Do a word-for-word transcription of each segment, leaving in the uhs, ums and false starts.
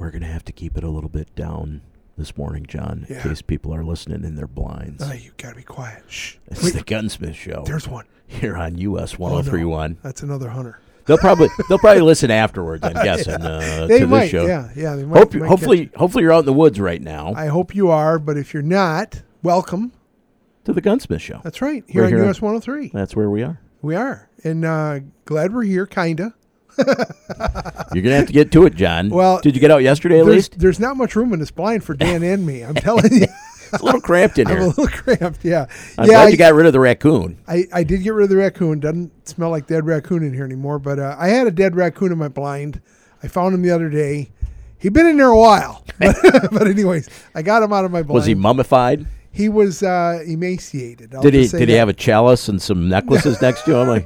are going to have to keep it a little bit down this morning, John, in Yeah. case people are listening in their blinds. Oh, you got to be quiet. Shh. It's Wait, the Gunsmith Show. there's one. Here on U S Oh, no. one oh three point one. That's another hunter. They'll probably they'll probably listen afterwards, I'm guessing, uh, They to might, this show. yeah, yeah. They might, Hope, might hopefully, catch- hopefully you're out in the woods right now I hope you are, but if you're not, welcome. to the Gunsmith Show. That's right. Here We're on here U on- S one oh three. That's where we are. We are. And uh, glad we're here, kind of. You're gonna have to get to it, John. Well, did you get out yesterday at There's, least? there's not much room in this blind for Dan and me. I'm telling you. It's a little cramped in I'm a here. little cramped, yeah. I'm yeah, glad I, you got rid of the raccoon. I, I did get rid of the raccoon. Doesn't smell like dead raccoon in here anymore. But uh, I had a dead raccoon in my blind. I found him the other day. He'd been in there a while. But, but anyways, I got him out of my blind. Was he mummified? He was uh, emaciated. I'll Did he just say Did he that. have a chalice and some necklaces next to him? Like,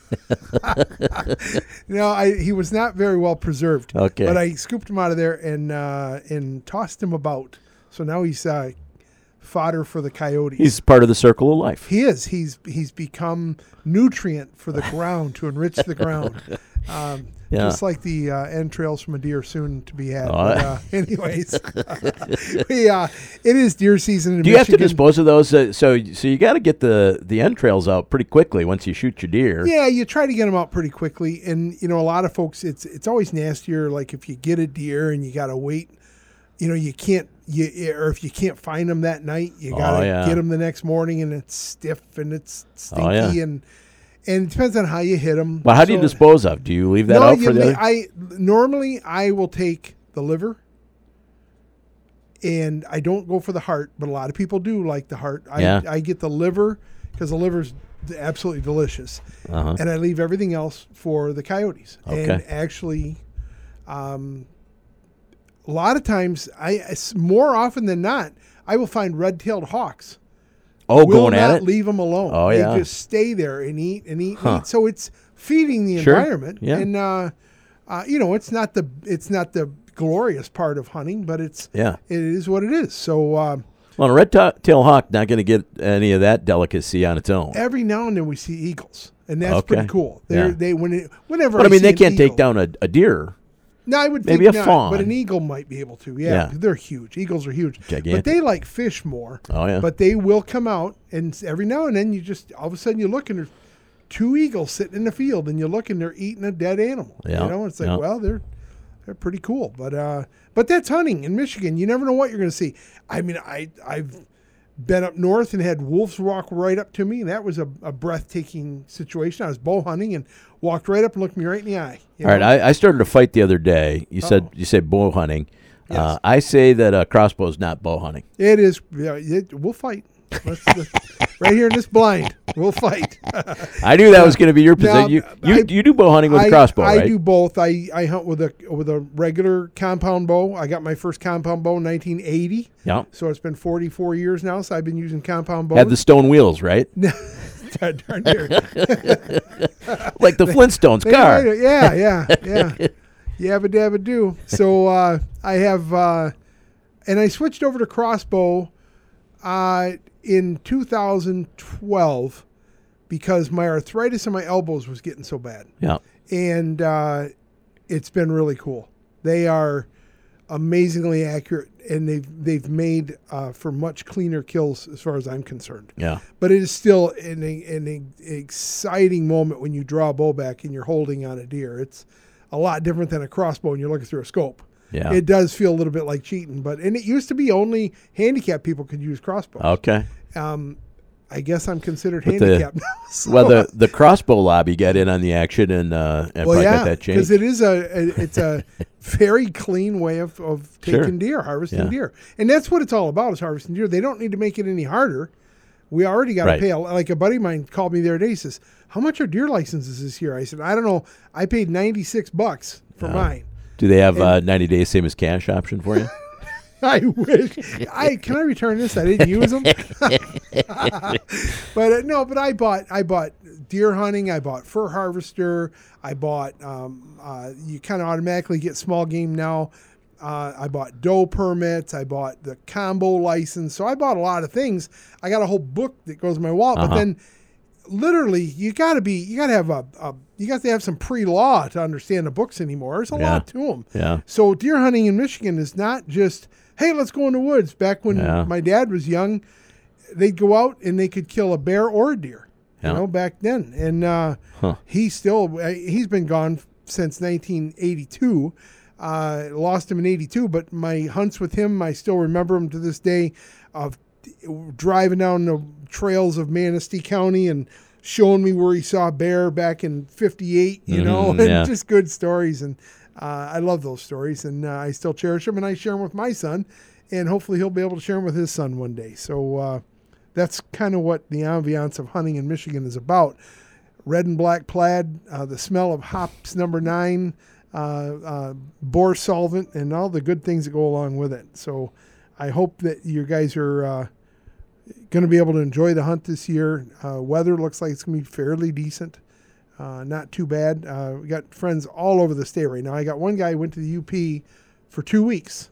No, I, he was not very well preserved. Okay. But I scooped him out of there and uh, and tossed him about. So now he's uh, fodder for the coyotes. he's part of the circle of life. He is. He's he's become nutrient for the ground to enrich the ground. Um, Yeah. Just like the uh, entrails from a deer soon to be had. Oh, But, uh, anyways, we, uh, it is deer season in Do you have Michigan. to dispose of those? Uh, so, so you got to get the the entrails out pretty quickly once you shoot your deer. Yeah, you try to get them out pretty quickly, and you know a lot of folks. It's it's always nastier. Like if you get a deer and you got to wait, you know you can't. You or if you can't find them that night, you got to Oh, yeah. get them the next morning, and it's stiff and it's stinky, Oh, yeah. and and it depends on how you hit them. Well, how do you dispose of? Do you leave that no, out you for the may- other? I normally I will take the liver, and I don't go for the heart, but a lot of people do like the heart. I Yeah. I get the liver because the liver's absolutely delicious, Uh-huh. and I leave everything else for the coyotes. Okay. And actually, um, a lot of times, I it's more often than not, I will find red-tailed hawks. Oh, will going not at it? leave them alone. Oh, they yeah. just stay there and eat and eat and Huh. eat. So it's feeding the Sure. environment. Yeah. And uh, uh, you know, it's not the it's not the glorious part of hunting, but it's Yeah. it is what it is. So uh, Well, a red-tailed hawk not going to get any of that delicacy on its own. every now and then we see eagles, and that's Okay. pretty cool. They're Yeah. they when it, whenever But I mean, see they an can't take eagle- down a, a deer. No, I would maybe think a not, fawn. but an eagle might be able to. Yeah, Yeah. they're huge. Eagles are huge, Gigantic. but they like fish more. Oh, yeah. But they will come out, and s- every now and then you just all of a sudden you look and there's two eagles sitting in the field, and you look and they're eating a dead animal. Yeah, You know, it's like yeah. well, they're they're pretty cool. But uh, but that's hunting in Michigan. You never know what you're going to see. I mean, I I've been up north and had wolves walk right up to me, and that was a, a breathtaking situation. I was bow hunting and walked right up and looked me right in the eye. you All right, know? I, I started a fight the other day. You said Uh-oh. you said bow hunting. Yes. Uh, I say that a crossbow is not bow hunting. It is. Yeah, it, we'll fight. Let's, let's- right here in this blind, we'll fight. I knew that was going to be your Now, position. You you, I- you do bow hunting with I, a crossbow, I right? do both. I, I hunt with a with a regular compound bow. I got my first compound bow in nineteen eighty. Yeah. So it's been forty-four years now. So I've been using compound bows. Had the stone wheels, right? Darn near. Like the Flintstones They car. might have- Yeah, yeah, yeah. Yabba dabba do. So uh, I have, uh, and I switched over to crossbow uh, in two thousand twelve because my arthritis in my elbows was getting so bad. Yeah. And uh, it's been really cool. They are amazingly accurate, and they've they've made uh, for much cleaner kills as far as I'm concerned. Yeah. But it is still an, an exciting moment when you draw a bow back and you're holding on a deer. It's a lot different than a crossbow and you're looking through a scope. Yeah. It does feel a little bit like cheating, but and it used to be only handicapped people could use crossbows. Okay. Um, I guess I'm considered But the- handicapped now. so- Well, the, the crossbow lobby got in on the action and uh, and well, probably yeah, got that because changed. it is a, a it's a very clean way of, of taking Sure. deer, harvesting Yeah. deer, and that's what it's all about is harvesting deer. They don't need to make it any harder. We already got to Right. pay. A, like a buddy of mine called me the other day. He says, "How much are deer licenses this year?" I said, "I don't know. I paid ninety six bucks for Yeah. mine." Do they have uh, ninety days same as cash option for you? I wish. I can I return this? I didn't use them. but uh, no, but I bought I bought deer hunting. I bought fur harvester. I bought. Um, uh, you kind of automatically get small game now. Uh, I bought doe permits. I bought the combo license. So I bought a lot of things. I got a whole book that goes in my wallet. Uh-huh. But then literally, you got to be, you got to have a, a, you got to have some pre-law to understand the books anymore. There's a Yeah. lot to them. Yeah. So deer hunting in Michigan is not just, hey, let's go in the woods. Back when Yeah. my dad was young, they'd go out and they could kill a bear or a deer. Yeah. You know, back then, and uh, Huh. he still, he's been gone since nineteen eighty-two. Uh, lost him in eighty-two, but my hunts with him, I still remember him to this day, of driving down the trails of Manistee County and showing me where he saw a bear back in fifty-eight, you know, Mhm, and yeah. just good stories. And uh, I love those stories, and uh, I still cherish them, and I share them with my son, and hopefully he'll be able to share them with his son one day. So uh, that's kind of what the ambiance of hunting in Michigan is about. Red and black plaid, uh, the smell of hops number nine, uh, uh, boar solvent, and all the good things that go along with it. So I hope that you guys are uh, going to be able to enjoy the hunt this year. Uh, weather looks like it's going to be fairly decent, uh, not too bad. Uh, we got friends all over the state right now. I got one guy who went to the U P for two weeks.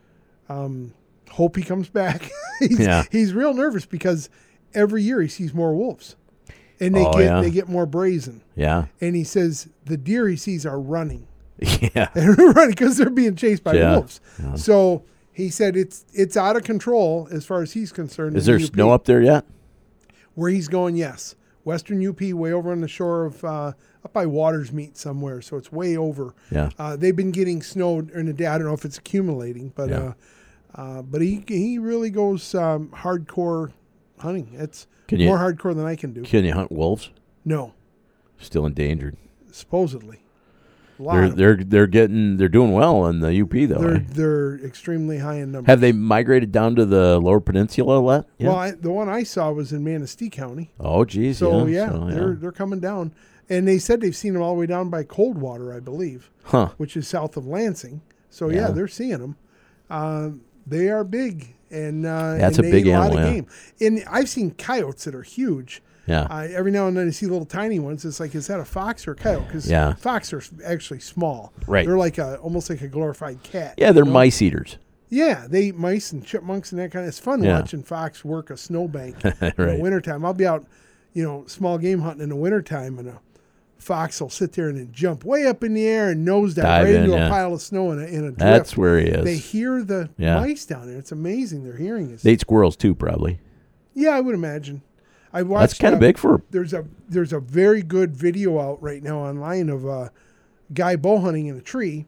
Um, hope he comes back. he's, Yeah. he's real nervous because every year he sees more wolves. And they Oh, get yeah. they get more brazen. Yeah. And he says the deer he sees are running. Yeah. And they're running because they're being chased by Yeah. wolves. Yeah. So he said it's it's out of control as far as he's concerned. Is in there the U P. snow up there yet? Where he's going, yes. Western U P, way over on the shore of, uh, up by Watersmeet somewhere. So it's way over. Yeah. Uh, they've been getting snow in the day. I don't know if it's accumulating, but Yeah. uh, uh, but he he really goes um, hardcore hunting. It's Can you more hardcore than I can do. can you hunt wolves? No, Still endangered. supposedly. A lot They're of them. they're they're getting they're doing well in the U P though. They're eh? they're extremely high in numbers. Have they migrated down to the lower peninsula yet? Yeah. Well, I, the one I saw was in Manistee County. oh, geez. So yeah. yeah, so, they're they're coming down, and they said they've seen them all the way down by Coldwater, I believe, Huh. which is south of Lansing. So yeah, Yeah. they're seeing them. Uh, they are big, and uh, That's and a they big eat a lot animal, of yeah. game. And I've seen coyotes that are huge. Yeah. Uh, every now and then I see little tiny ones. It's like, is that a fox or a coyote? Because Yeah. fox are actually small. Right. They're like a almost like a glorified cat. Yeah, they're you know? mice eaters. Yeah, they eat mice and chipmunks and that kind of. It's fun Yeah. watching fox work a snowbank in the Right. wintertime. I'll be out, you know, small game hunting in the wintertime, and a fox will sit there and then jump way up in the air and nose dive, Dive right in, into yeah. a pile of snow in a, in a drift. That's where he They is. hear the Yeah. mice down there. It's amazing. Their hearing is. They eat squirrels too, probably. yeah, I would imagine. I watched. That's kind uh, of big for. There's a there's a very good video out right now online of a guy bow hunting in a tree,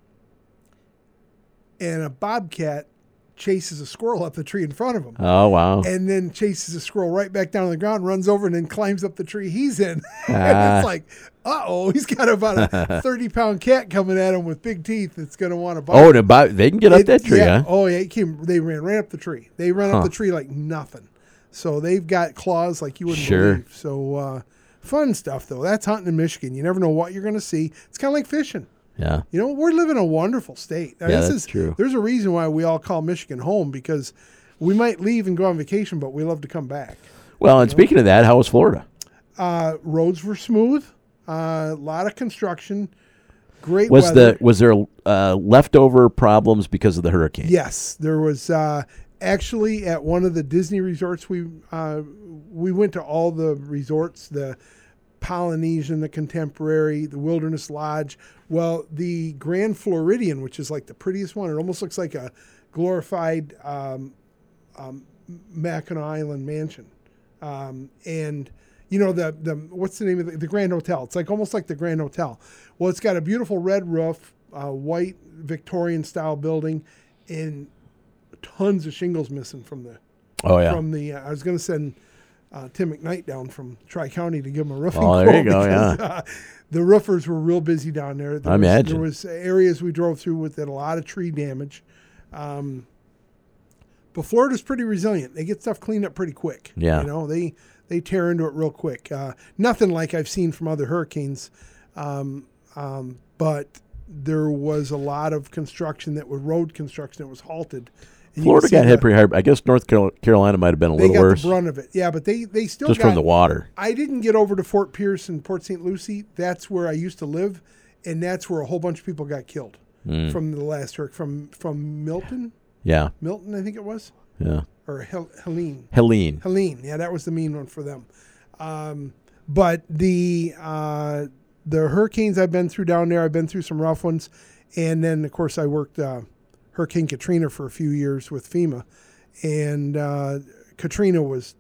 and a bobcat chases a squirrel up the tree in front of him. Oh wow. And then chases the squirrel right back down on the ground, runs over, and then climbs up the tree he's in. Ah. And it's like, uh-oh, he's got about a thirty-pound cat coming at him with big teeth that's going to want to bite Oh, him. and about, they can get up It- that tree, yeah. huh? Oh, yeah. It came, they ran right up the tree. They ran Huh. up the tree like nothing. So they've got claws like you wouldn't Sure. believe. So uh, fun stuff, though. That's hunting in Michigan. You never know what you're going to see. It's kind of like fishing. Yeah. You know, we're living in a wonderful state. Now, Yeah, this that's is, true. There's a reason why we all call Michigan home, because we might leave and go on vacation, but we love to come back. Well, and speaking of that, how was Florida? Uh, roads were smooth. A uh, lot of construction. Great Was weather. the was there uh, leftover problems because of the hurricane? Yes, there was uh, actually at one of the Disney resorts. We uh, we went to all the resorts, the Polynesian, the Contemporary, the Wilderness Lodge. Well, the Grand Floridian, which is like the prettiest one, it almost looks like a glorified um, um, Mackinac Island mansion. Um, and you know the the what's the name of the, the Grand Hotel? It's like almost like the Grand Hotel. Well, it's got a beautiful red roof, uh, white Victorian style building, and tons of shingles missing from the Oh yeah. from the. Uh, I was going to send uh, Tim McKnight down from Tri County to give him a roofing. Oh, there you quote go, because, yeah. uh, the roofers were real busy down there. There I was, imagine. there was areas we drove through with a lot of tree damage. Um, but Florida's pretty resilient. They get stuff cleaned up pretty quick. Yeah. You know, they they tear into it real quick. Uh, nothing like I've seen from other hurricanes. Um, um, but there was a lot of construction that was road construction that was halted. And you Florida can see got hit the- pretty hard. I guess North Carol- Carolina might have been a They little got worse, the brunt of it. Yeah, but they, they still just got, from the water. I didn't get over to Fort Pierce and Port Saint Lucie. That's where I used to live, and that's where a whole bunch of people got killed Mm. from the last hurricane. From from Milton, Yeah, Milton, I think it was, yeah. or Hel- Helene. Helene. Helene, yeah, that was the mean one for them. Um, but the uh, the hurricanes I've been through down there, I've been through some rough ones. And then, of course, I worked uh, Hurricane Katrina for a few years with FEMA. And uh, Katrina was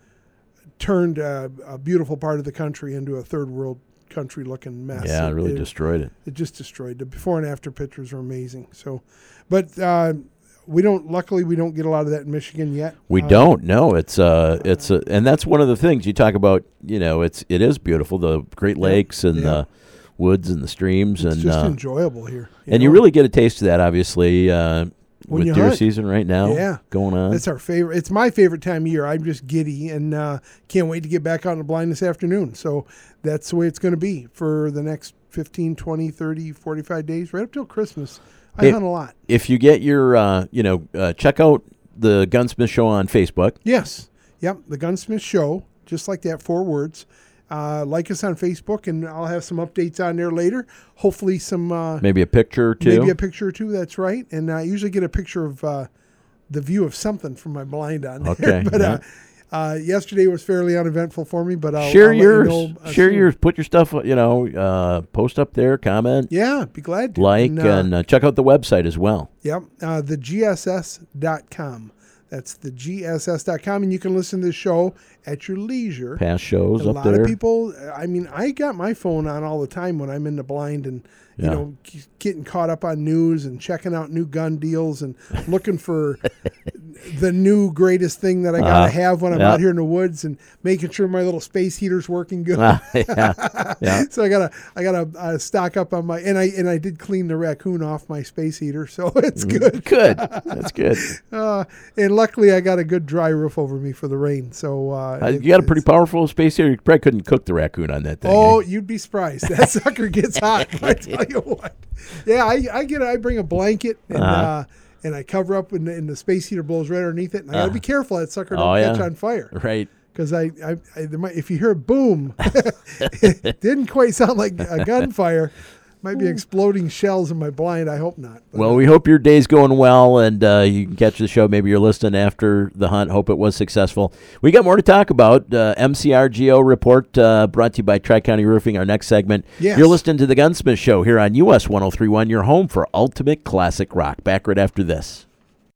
turned uh, a beautiful part of the country into a third world country looking mess. Yeah, it really it, destroyed it. It just destroyed. The before and after pictures are amazing. So, but uh, we don't, luckily, we don't get a lot of that in Michigan yet. We uh, don't. No, it's uh, it's a, and that's one of the things you talk about. You know, it's it is beautiful, the Great Lakes and yeah. the woods and the streams, It's and just uh, enjoyable here. You and know? you really get a taste of that, obviously, uh, When with you deer hunt. season right now Yeah. going on. It's our favorite. It's my favorite time of year. I'm just giddy and uh, can't wait to get back out in the blind this afternoon. So that's the way it's going to be for the next fifteen, twenty, thirty, forty-five days, right up till Christmas. I Hey, hunt a lot. If you get your, uh, you know, uh, check out the Gunsmith Show on Facebook. Yes. Yep. The Gunsmith Show, just like that, four words. Uh, like us on Facebook, and I'll have some updates on there later. Hopefully some... Uh, Maybe a picture or two. Maybe a picture or two, that's right. And I usually get a picture of uh, the view of something from my blind on there. Okay, but yeah. uh, uh, yesterday was fairly uneventful for me, but I'll, share I'll let yours. you know. uh, Share soon. yours. Put your stuff, you know, uh, post up there, comment, Yeah, be glad to. like, and, and, uh, uh, check out the website as well. Yep, uh, the G S S dot com. That's the G S S dot com, and you can listen to the show at your leisure. Past shows a up lot there. of people, I mean, I got my phone on all the time when I'm in the blind and, you Yeah. know, g- getting caught up on news and checking out new gun deals and looking for the new greatest thing that I got to Uh, have when I'm yeah. out here in the woods and making sure my little space heater's working good. Ah, yeah, yeah. So I gotta, I gotta uh, stock up on my, and I, and I did clean the raccoon off my space heater, so it's good. Good. That's good. Uh, and luckily I got a good dry roof over me for the rain. So, uh, Uh, it- you got a pretty it's- powerful space here. You probably couldn't cook the raccoon on that thing. Oh, eh? you'd be surprised. That sucker gets hot. I tell you what. Yeah, I, I get. I bring a blanket and Uh-huh. uh, and I cover up, and, and the space heater blows right underneath it. And I got to Uh-huh. be careful that sucker don't Oh, catch yeah. on fire. Right. Because I, I, I there might, if you hear a boom, it didn't quite sound like a gunfire. Might be exploding shells in my blind. I hope not. But, Well, we hope your day's going well, and uh, you can catch the show. Maybe you're listening after the hunt. Hope it was successful. We got more to talk about. Uh, M C R G O report uh, brought to you by Tri-County Roofing, our next segment. Yes. You're listening to The Gunsmith Show here on U S one oh three point one, your home for ultimate classic rock. Back right after this.